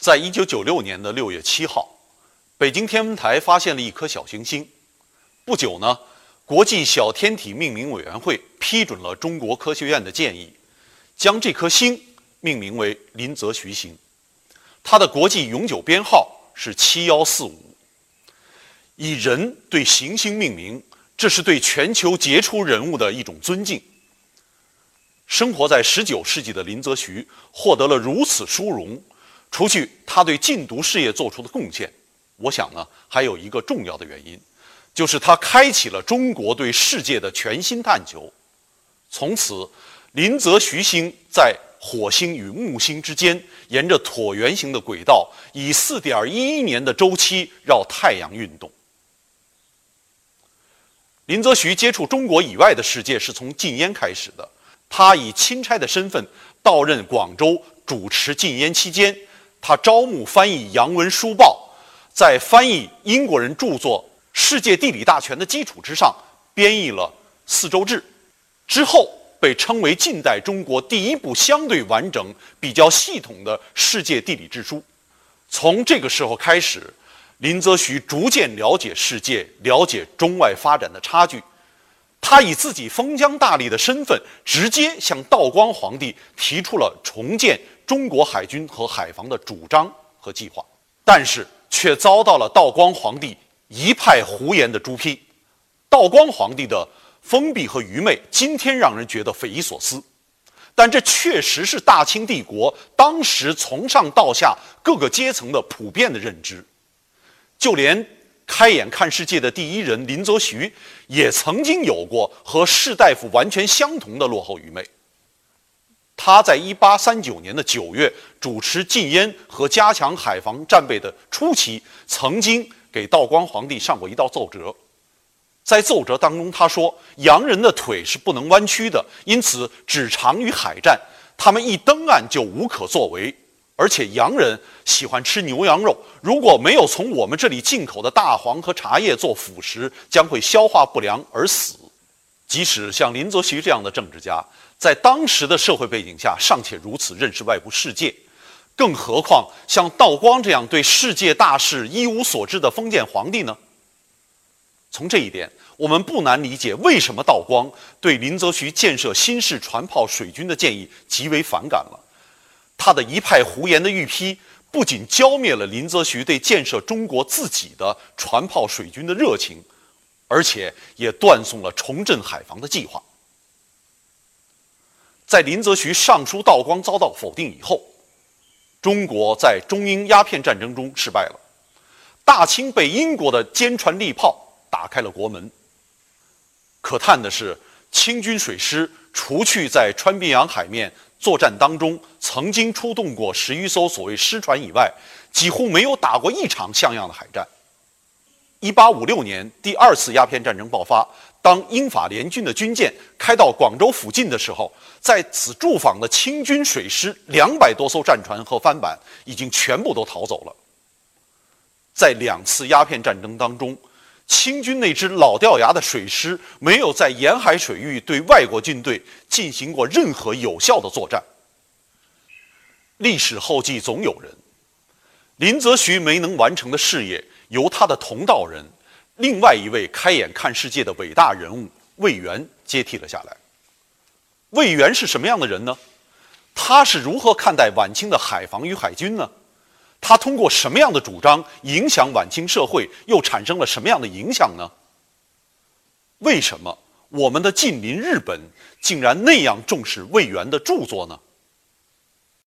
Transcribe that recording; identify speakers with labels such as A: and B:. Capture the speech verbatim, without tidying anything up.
A: 在一九九六年的六月七号，北京天文台发现了一颗小行星。不久呢，国际小天体命名委员会批准了中国科学院的建议，将这颗星命名为林则徐星。它的国际永久编号是七一四五。以人对行星命名，这是对全球杰出人物的一种尊敬。生活在十九世纪的林则徐获得了如此殊荣，除去他对禁毒事业做出的贡献，我想呢，还有一个重要的原因，就是他开启了中国对世界的全新探求。从此，林则徐星在火星与木星之间，沿着椭圆形的轨道，以 四点一一年的周期绕太阳运动。林则徐接触中国以外的世界是从禁烟开始的。他以钦差的身份到任广州，主持禁烟期间，他招募翻译洋文书报，在翻译英国人著作《世界地理大全》的基础之上，编译了《四周志》，之后被称为近代中国第一部相对完整、比较系统的世界地理志书。从这个时候开始，林则徐逐渐了解世界，了解中外发展的差距。他以自己封疆大吏的身份，直接向道光皇帝提出了重建中国海军和海防的主张和计划，但是却遭到了道光皇帝一派胡言的诛批。道光皇帝的封闭和愚昧，今天让人觉得匪夷所思，但这确实是大清帝国当时从上到下各个阶层的普遍的认知。就连开眼看世界的第一人林则徐，也曾经有过和士大夫完全相同的落后愚昧。他在一八三九年的九月主持禁烟和加强海防战备的初期，曾经给道光皇帝上过一道奏折。在奏折当中，他说洋人的腿是不能弯曲的，因此只长于海战，他们一登岸就无可作为。而且洋人喜欢吃牛羊肉，如果没有从我们这里进口的大黄和茶叶做辅食，将会消化不良而死。即使像林则徐这样的政治家，在当时的社会背景下尚且如此认识外部世界，更何况像道光这样对世界大事一无所知的封建皇帝呢？从这一点，我们不难理解为什么道光对林则徐建设新式船炮水军的建议极为反感了。他的一派胡言的预批，不仅浇灭了林则徐对建设中国自己的船炮水军的热情，而且也断送了重振海防的计划。在林则徐上书道光遭到否定以后，中国在中英鸦片战争中失败了，大清被英国的坚船利炮打开了国门。可叹的是，清军水师除去在穿滨洋海面作战当中曾经出动过十余艘所谓师船以外，几乎没有打过一场像样的海战。一八五六年，第二次鸦片战争爆发，当英法联军的军舰开到广州附近的时候，在此驻防的清军水师两百多艘战船和帆板已经全部都逃走了。在两次鸦片战争当中，清军那支老掉牙的水师没有在沿海水域对外国军队进行过任何有效的作战。历史后继总有人，林则徐没能完成的事业，由他的同道人，另外一位开眼看世界的伟大人物魏源接替了下来。魏源是什么样的人呢？他是如何看待晚清的海防与海军呢？他通过什么样的主张影响晚清社会，又产生了什么样的影响呢？为什么我们的近邻日本竟然那样重视魏源的著作呢？